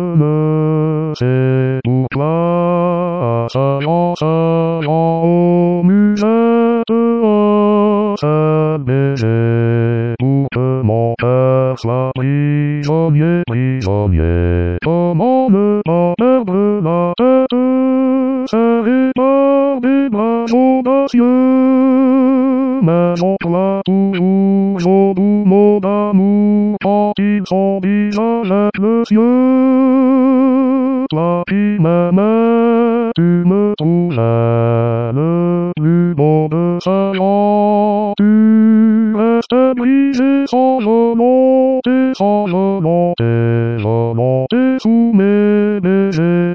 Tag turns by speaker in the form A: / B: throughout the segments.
A: c'est pour toi, ça au musette, ça baiser pour que mon père soit prisonnier, prisonnier. Comment ne pas perdre la tête, serré par des bras audacieux, mais on croit toujours au doux mot d'amour quand ils son visage est le cieux. Toi qui m'aimais, tu me trouvais le plus beau de ce genre. Tu restais brisé sans volonté, sans volonté, volonté sous mes baisers.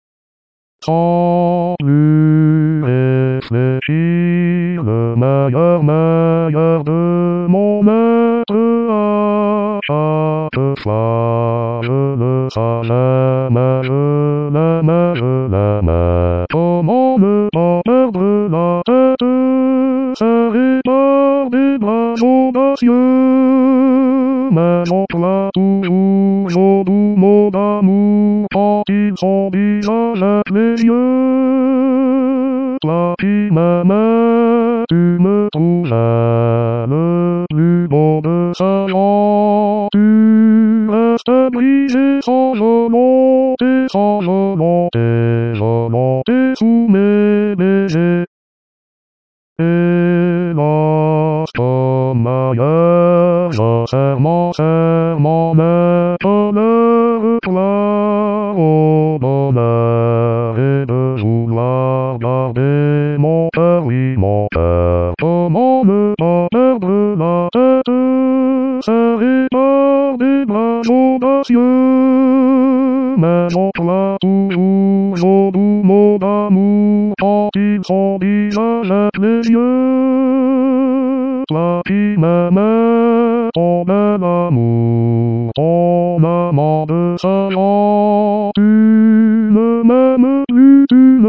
A: Sans plus réfléchir, le meilleur de mon maître à chaque fois. Je le savais, mais je l'aimais. Comment ne pas perdre la tête, serré par des bras audacieux, mais on croit toujours au doux mot d'amour quand ils son visage est les yeux. Toi qui m'aimais, tu me trouvais le plus beau de ce genre. Tu restais brisé sans volonté, volonté sous mes baisers. Et lorsqu'homme ailleurs, je serre mon bonheur, toi au bonheur et de vouloir garder mon cœur, oui mon cœur. Comment ne pas perdre la tête, serré par des bras audacieux, mais on croit toujours au doux mot d'amour quand ils son visage est les yeux. Toi qui m'aimais, ton bel amour, ton amant de ce genre, tu ne m'aimes plus,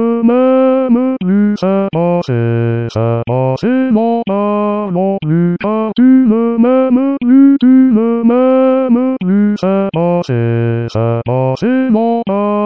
A: c'est passé, n'en parlons plus, car tu ne m'aimes plus, c'est passé, n'en parlons plus.